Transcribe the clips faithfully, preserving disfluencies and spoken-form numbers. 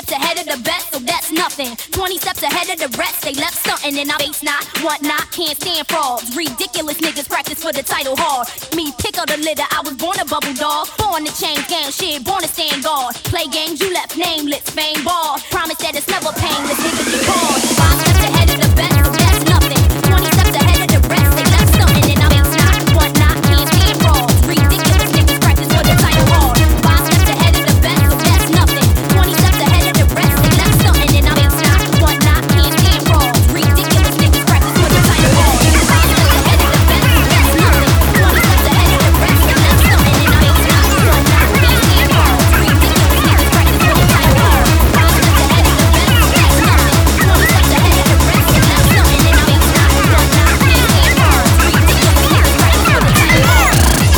steps ahead of the best, so that's nothing. twenty steps ahead of the rest, they left stunting and I face not, what not, can't stand frauds. Ridiculous niggas practice for the title hard. Me pick up the litter, I was born a bubble dog. Born to change game, shit, born to stand guard. Play games, you left nameless, fame ball. Promise that it's never painless, niggas be called. Five steps ahead of the best, so that's nothing. twenty steps ahead of the rest, they left stunting and I face not, what not, can't stand frauds. Ridiculous niggas practice for the title hard. Five steps ahead of the best, so that's nothing. twenty steps ahead of the rest, they left stunting and I face not, what not, can't stand frauds. Ridiculous niggas practice for the title hard. Five steps ahead of the best, so that's nothing. twenty steps ahead of the rest, they left stunting and I face not, what not, can't stand frauds. Ridiculous niggas practice for the title hard. Five steps ahead of the best, so that's nothing. twenty steps ahead of the rest, they left stunting and I face not, what not, can't stand frauds. Ridiculous niggas practice for the title hard.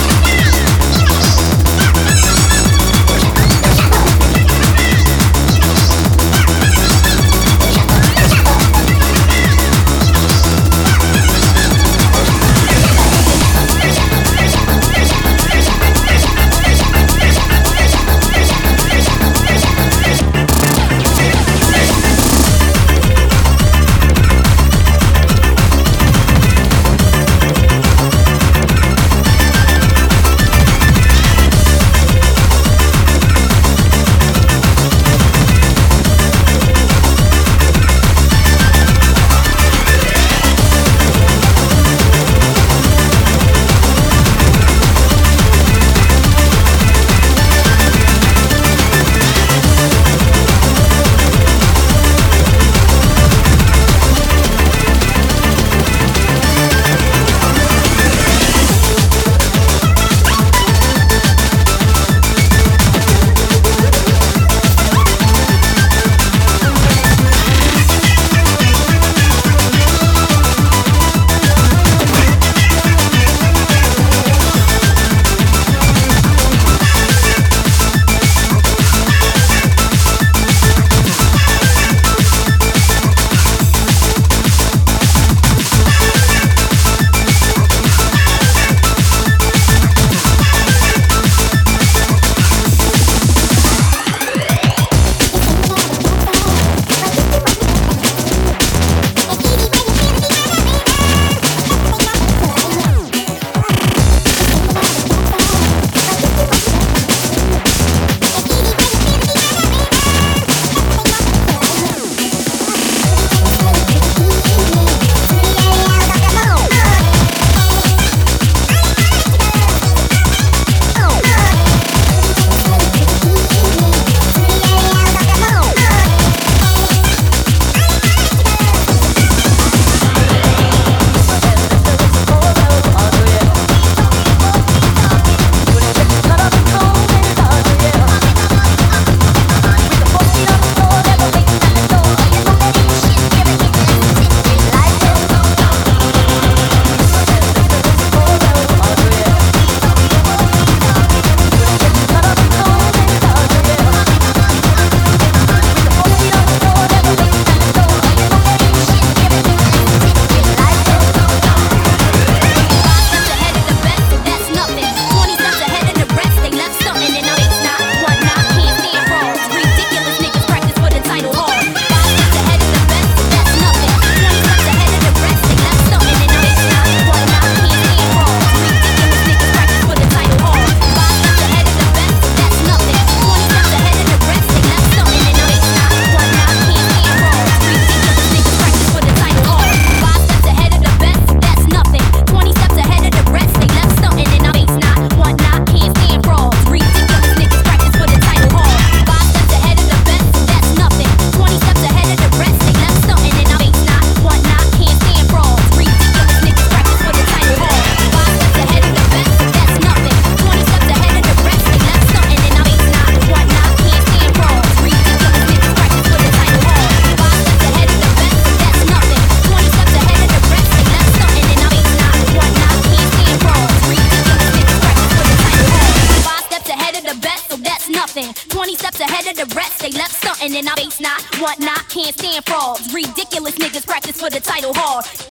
twenty steps ahead of the rest, they left stunting and I face not, what not, can't stand frauds. Ridiculous niggas practice for the title hard.